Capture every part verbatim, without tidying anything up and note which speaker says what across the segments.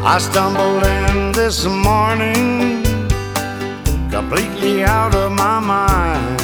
Speaker 1: I stumbled in this morning, completely out of my mind,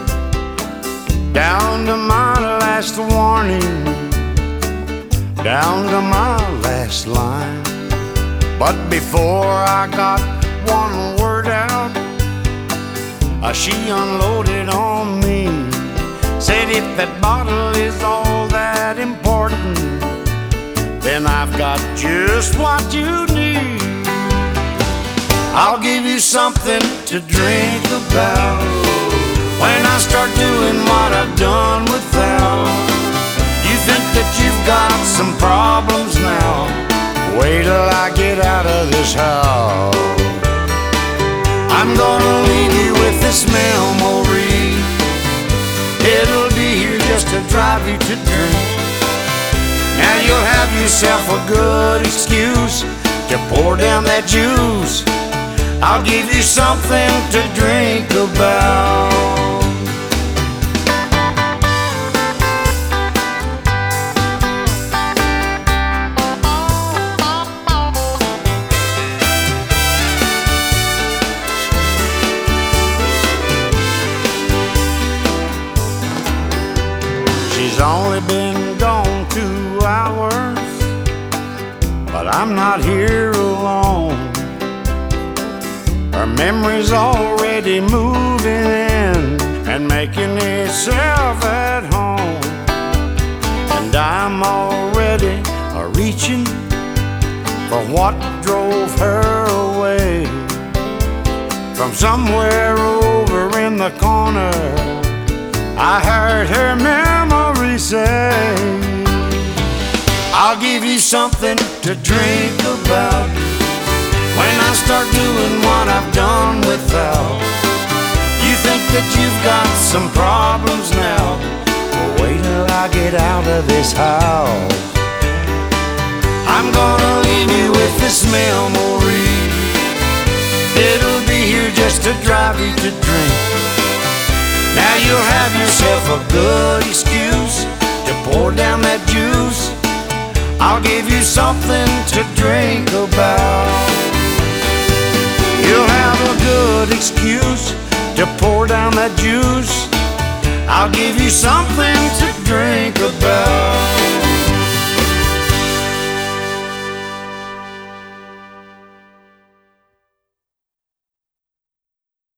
Speaker 1: down to my last warning, down to my last line. But before I got one word out, uh, she unloaded on me. Said if that bottle is all that important, then I've got just what you need. I'll give you something to drink about when I start doing what I've done without. You think that you've got some problems now? Wait till I get out of this house. I'm gonna leave you with this memory. It'll be here just to drive you to drink. Now you'll have yourself a good excuse to pour down that juice. I'll give you something to drink about. She's only been gone two hours, but I'm not here alone. Her memory's already moving in and making itself at home. And I'm already reaching for what drove her away. From somewhere over in the corner, I heard her memory say, I'll give you something to drink about when I start doing what I've done without. You think that you've got some problems now? Well, wait till I get out of this house. I'm gonna leave you with this memory. It'll be here just to drive you to drink. Now you'll have yourself a good excuse to pour down that juice. I'll give you something to drink about. You'll have a good excuse to pour down that juice. I'll give you something to drink about.